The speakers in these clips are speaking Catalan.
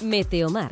Meteomar.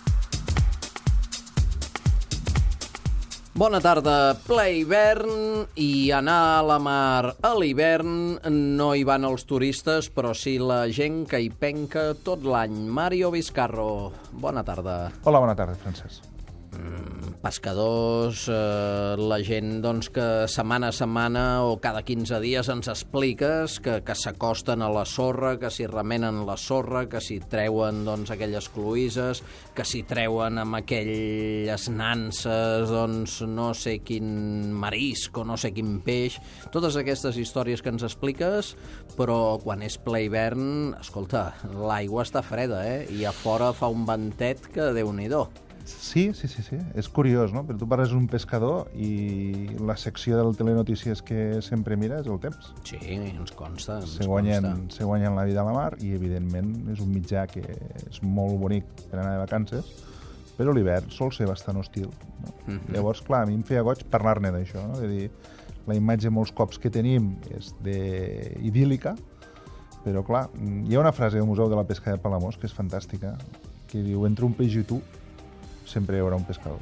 Bona tarda, ple hivern, i anar a la mar a l'hivern no hi van els turistes, però sí la gent que hi penca tot l'any. Mario Vizcarro, bona tarda. Hola, bona tarda, Francesc. Pescadors, la gent doncs, que setmana a setmana o cada 15 dies ens expliques que s'acosten a la sorra, que s'hi remenen la sorra, que s'hi treuen doncs, aquelles cloïsses, que s'hi treuen amb aquelles nanses, doncs, no sé quin marisc o no sé quin peix. Totes aquestes històries que ens expliques, però quan és ple hivern, escolta, l'aigua està freda, i a fora fa un ventet que Déu-n'hi-do. Sí. És curiós, no? Però tu parles d'un pescador i la secció del telenotícies que sempre mira és el temps. Sí, ens consta. Se guanyen la vida a la mar i, evidentment, és un mitjà que és molt bonic per anar de vacances, però l'hivern sol ser bastant hostil. No? Llavors, clar, a mi em feia goig parlar-ne d'això, no? De dir, la imatge molts cops que tenim és idíl·lica, però, clar, hi ha una frase al Museu de la Pesca de Palamós que és fantàstica, que diu, entre un peix i tu sempre hi haurà un pescador.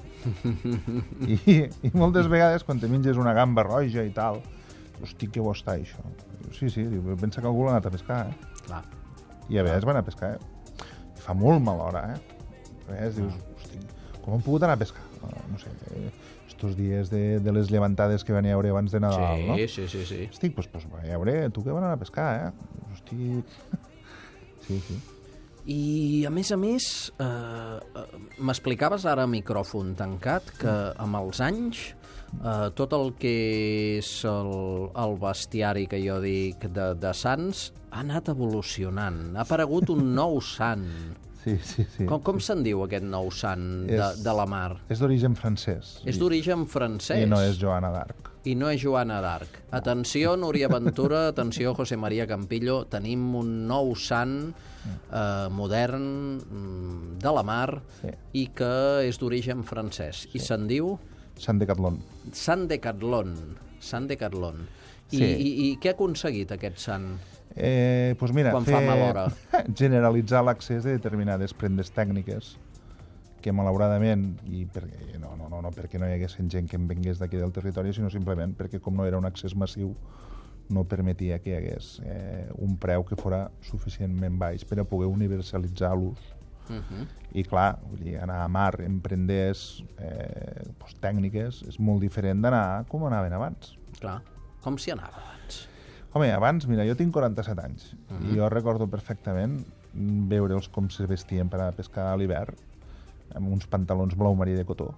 I moltes vegades, quan te menges una gamba roja i tal, hosti, que bo està, això. Sí, pensa que algú l'ha anat a pescar, Clar. I a vegades van a pescar, Fa molt mal hora, Dius, hosti, com han pogut anar a pescar? No sé, estos dies de les llevantades que van haure abans de Nadal, no? Sí. Hosti, doncs va haure, tu que van anar a pescar, Hosti... Sí. I, a més, m'explicaves ara a micròfon tancat que amb els anys tot el que és el bestiari que jo dic de sants ha anat evolucionant. Ha aparegut un nou sant. Sí. Com se'n diu aquest nou sant de la mar? És d'origen francès. És d'origen francès. I no és Joana d'Arc. I no és Joana d'Arc. Atenció, Núria Ventura, atenció, José María Campillo, tenim un nou sant modern de la mar i que és d'origen francès. I se'n diu? Sant Decathlon. Sant Decathlon. I què ha aconseguit aquest sant? Pues mira, quan fa mala hora? Generalitzar l'accés de determinades prendes tècniques que malauradament, i perquè no perquè no hi hagués gent que en vengués d'aquí del territori, sinó simplement perquè com no era un accés massiu no permetia que hi hagués un preu que fora suficientment baix per a poder universalitzar l'ús. I clar, anar a mar en prendes tècniques és molt diferent d'anar com anaven abans. Clar, com s'hi anava abans? Home, abans, mira, jo tinc 47 anys i jo recordo perfectament veure'ls com se vestien per anar a pescar a l'hivern amb uns pantalons blau marí de cotó.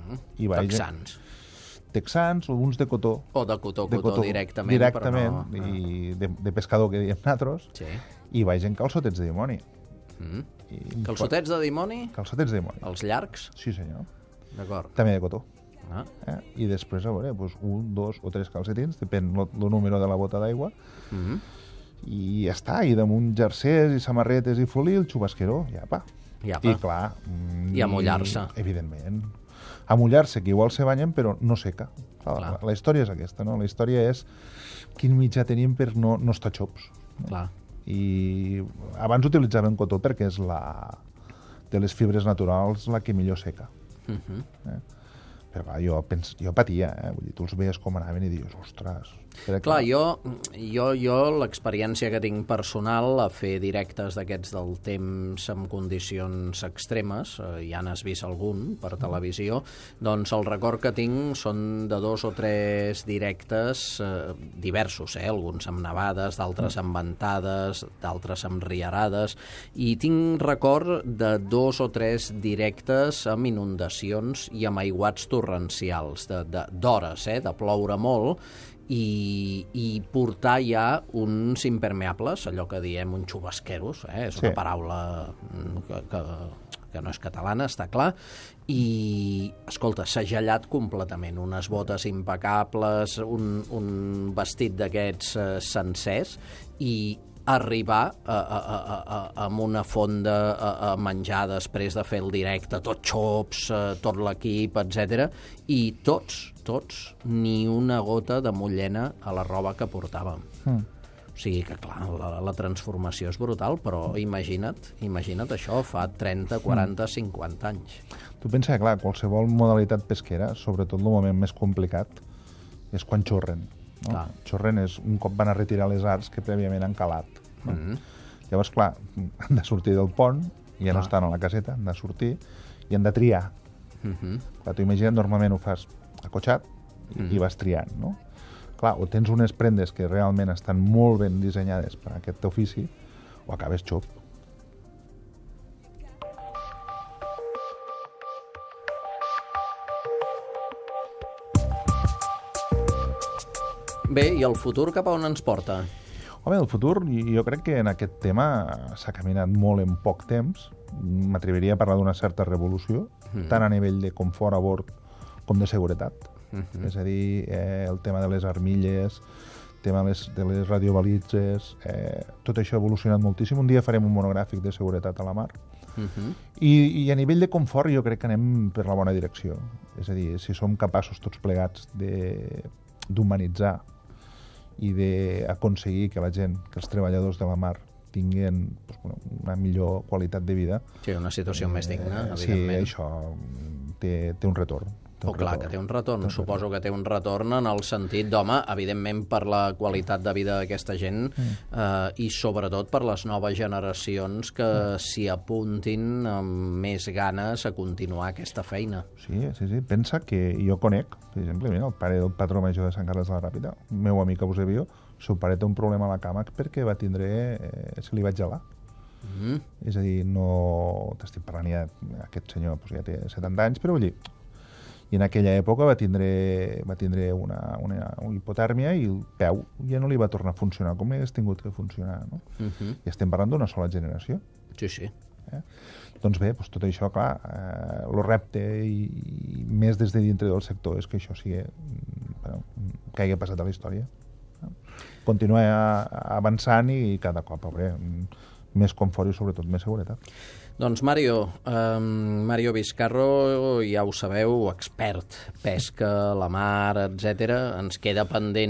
Texans o uns de cotó. O de cotó directament. Directament, però no... i de pescador, que diem nosaltres, i vaig en calçotets de dimoni. Calçotets de dimoni? Calçotets de dimoni. Els llargs? Sí, senyor. D'acord. També de cotó. I després, a veure, un, dos o tres calcetins, depèn el número de la bota d'aigua, i ja està, i damunt jersers i samarretes i folí, el xubasqueró, apa. I clar... I a mullar-se. Evidentment. A mullar-se, que igual se banyen, però no seca. La història és aquesta, no? La història és quin mitjà tenim per no estar xops. Clar. I abans utilitzaven cotó perquè és de les fibres naturals la que millor seca. Però clar, jo patia, vull dir, tu els veies com anaven i dius, ostres... Clar, jo l'experiència que tinc personal a fer directes d'aquests del temps en condicions extremes, ja n'has vist algun per televisió, doncs el record que tinc són de 2 o 3 directes diversos, alguns amb nevades, d'altres amb ventades, d'altres amb riarades, i tinc record de 2 o 3 directes amb inundacions i amb aiguats torrencials, d'hores, de ploure molt, i portar ja uns impermeables, allò que diem uns xubasqueros, és una paraula que no és catalana, està clar, i, escolta, s'ha gellat completament, unes botes impecables, un vestit d'aquests sencers, i arribar amb una fonda a menjar després de fer el directe, tot xops, tot l'equip, etc. I tots, ni una gota de mullena a la roba que portàvem. O sigui que, clar, la transformació és brutal, però imagina't això, fa 30, 40, 50 anys. Tu pensa que, clar, qualsevol modalitat pesquera, sobretot el moment més complicat, és quan xorren. No? Clar. Xorren és un cop van a retirar les arts que prèviament han calat. No? Llavors, clar, han de sortir del pont, ja no estan a la caseta, han de sortir i han de triar. Clar, tu imagina't, normalment ho fas acotxat i vas triant, no? Clar, o tens unes prendes que realment estan molt ben dissenyades per a aquest ofici, o acabes xop. Bé, i el futur cap a on ens porta? Home, el futur, jo crec que en aquest tema s'ha caminat molt en poc temps. M'atreviria a parlar d'una certa revolució, tant a nivell de confort a bord com de seguretat. És a dir, el tema de les armilles, el tema de les radiobalitzes, tot això ha evolucionat moltíssim. Un dia farem un monogràfic de seguretat a la mar. I a nivell de confort jo crec que anem per la bona direcció. És a dir, si som capaços tots plegats d'humanitzar i d'aconseguir que la gent, que els treballadors de la mar tinguin una millor qualitat de vida. Sí, una situació més digna, evidentment. Sí, això té un retorn. Clar, que té un retorn. Suposo que té un retorn en el sentit d'home, evidentment per la qualitat de vida d'aquesta gent i sobretot per les noves generacions que s'hi apuntin amb més ganes a continuar aquesta feina. Sí. Pensa que jo conec, per exemple, el pare del patró major de Sant Carles de la Ràpita, el meu amic Eusebio, el seu pare té un problema a la cama perquè va tindre... se li va gelar. És a dir, no... T'estic parlant ja... Aquest senyor ja té 70 anys, però vull dir... I en aquella època va tindre una hipotèrmia i el peu ja no li va tornar a funcionar com hagués tingut que funcionar. No? I estem parlant d'una sola generació. Sí. Doncs bé, tot això, clar, el repte i més des de dintre del sector és que això sigui que hagi passat a la història. Continuar avançant i cada cop més confort i sobretot més seguretat. Doncs Mario Vizcarro, ja ho sabeu, expert, pesca, la mar, etc. Ens queda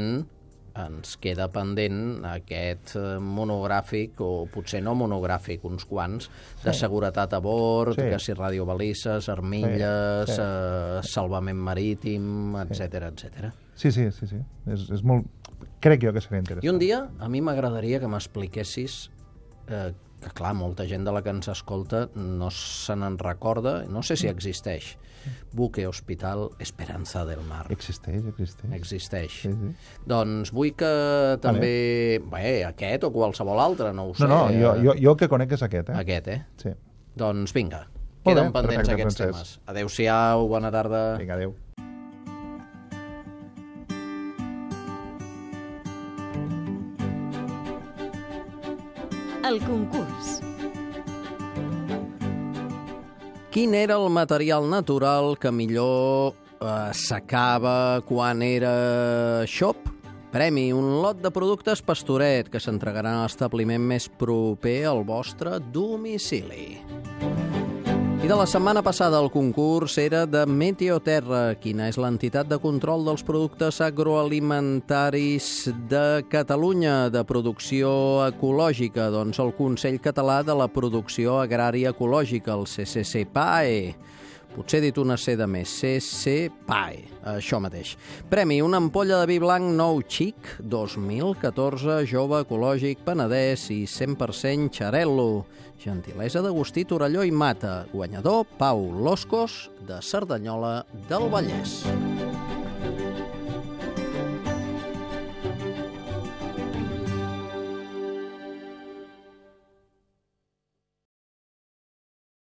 pendent aquest monogràfic, o potser no monogràfic, uns quants, de seguretat a bord, que si radiobalises, armilles, salvament marítim, etc. Sí. És molt... Crec jo que serà interessant. I un dia, a mi m'agradaria que m'expliquessis que, clar, molta gent de la que ens escolta no se n'en recorda, no sé si existeix. Buque Hospital Esperanza del Mar. Existeix. Sí. Doncs vull que també... Bé, aquest o qualsevol altre, no ho sé. No, jo el que conec és aquest, Aquest, Sí. Doncs vinga, queden pendents aquests temes. Adéu-siau, bona tarda. Vinga, adéu. El concurs. Quin era el material natural que millor s'acaba quan era xop? Premi, un lot de productes Pastoret que s'entregarà a l'establiment més proper al vostre domicili. I de la setmana passada el concurs era de Meteoterra, quina és l'entitat de control dels productes agroalimentaris de Catalunya de producció ecològica. Doncs el Consell Català de la Producció Agrària Ecològica, el CCCPAE. Potser he dit una C de més, CCPAE, això mateix. Premi, una ampolla de vi blanc nou Xic, 2014, jove ecològic, Penedès i 100% Xarel·lo. Gentilesa d'Agustí Torelló i Mata. Guanyador, Pau Loscos, de Cerdanyola del Vallès.